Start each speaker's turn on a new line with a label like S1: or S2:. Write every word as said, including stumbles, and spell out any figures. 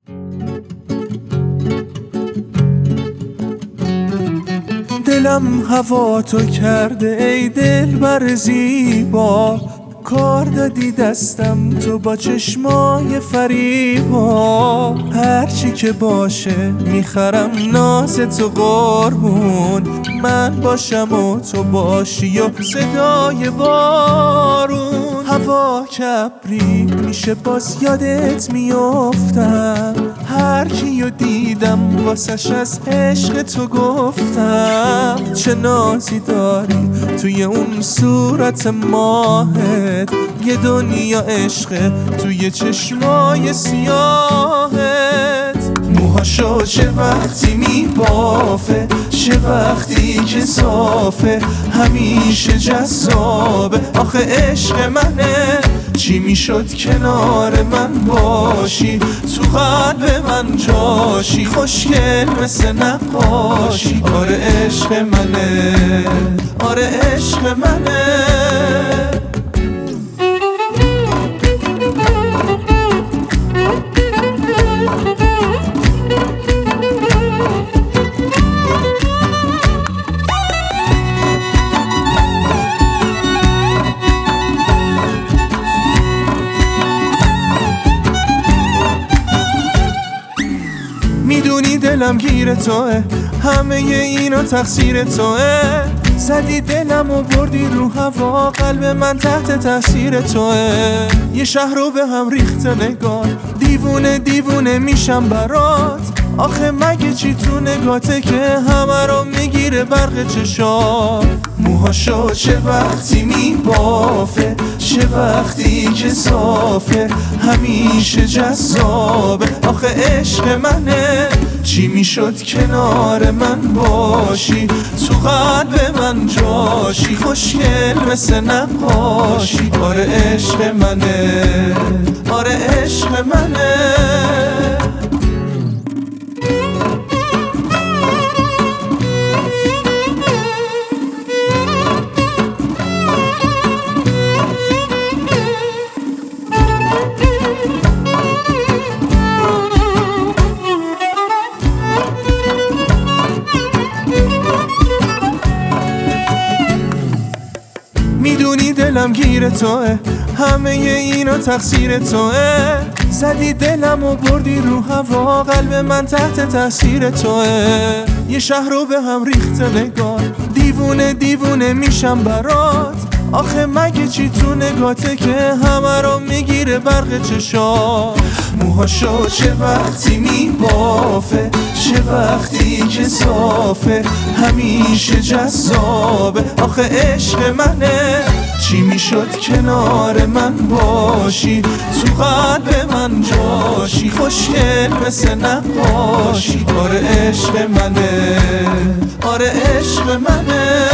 S1: دلم هوا تو کرده ای دلبر زیبا، کار دادی دستم تو با چشمای فریبا. هرچی که باشه میخرم ناز تو قربون، من باشم و تو باشی و صدای بارون. هوا کبری میشه باز یادت میافتم، هر کیو دیدم واسش از عشق تو گفتم. چه نازی داری توی اون صورت ماهت، یه دنیا عشق توی چشمای سیاهت. موهاشو چه وقتی میبافه، چه وقتی که صافه، همیشه جذابه. آخه عشق منه، چی میشد کنار من باشی، تو قلب من جاشی، خوشگل مثل نقاشی. آره عشق منه، آره عشق منه. میدونی دلم گیر توه، همه اینا تقصیر توه. زدی دلم و بردی رو هوا، قلب من تحت تاثیر توه. یه شهر رو به هم ریخته نگار، دیوونه دیوونه میشم برات. آخه مگه چی تو نگاته که همه رو میگیره برق چشات. موهاشو چه وقتی میبافه، چه وقتی که صافه، همیشه جذابه. آخه عشق منه، چی میشد کنار من باشی، تو قلب من جاشی، خوشگل مثل نقاشی. آره عشق منه، آره عشق منه. میدونی دلم گیر توه، همه اینا تقصیر توه. زدی دلم و بردی رو هوا، قلب من تحت تاثیر توه. یه شهر رو به هم ریخته نگار، دیوونه دیوونه میشم برات. آخه مگه چی تو نگاته که همه رو میگیره برق چشات. موهاشو چه وقتی میبافه، چه وقتی که صافه، همیشه جذابه. آخه عشق منه، چی میشد کنار من باشی، تو قلب من جاشی، خوشگل مثل نقاشی. آره عشق منه، آره عشق منه.